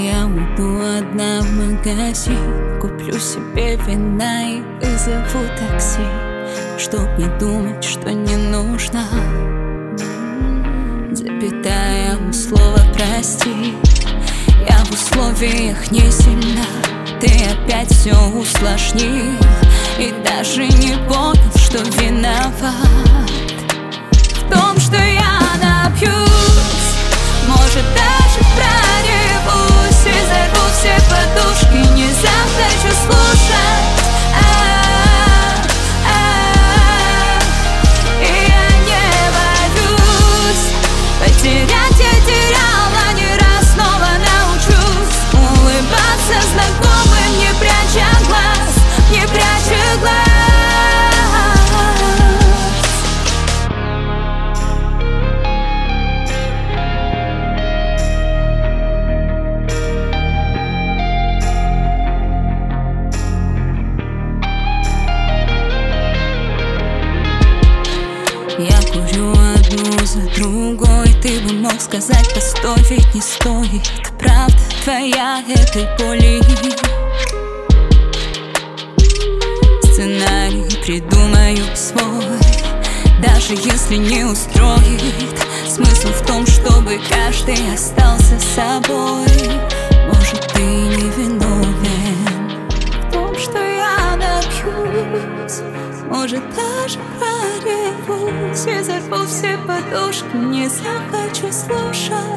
Я уйду одна в магазин, куплю себе вина и вызову такси, чтоб не думать, что не нужно. Запятая у слова «прости». Я в условиях не сильна, ты опять все усложнил и даже не понял, что виноват в том, что я напьюсь. Может, даже проревусь и взорву все подушки, не захочу слушать. И я не боюсь потерять, я теряла не раз, снова научусь улыбаться знакомым, не пряча глаз, не пряча глаз. Я курю одну за другой. Ты бы мог сказать: постой, ведь не стоит правда твоя этой боли. Сценарий придумаю свой, даже если не устроит. Смысл в том, чтобы каждый остался собой. Может, ты не виновен в том, что я напьюсь. Может, даже проревусь и взорву все подушки, не захочу слушать.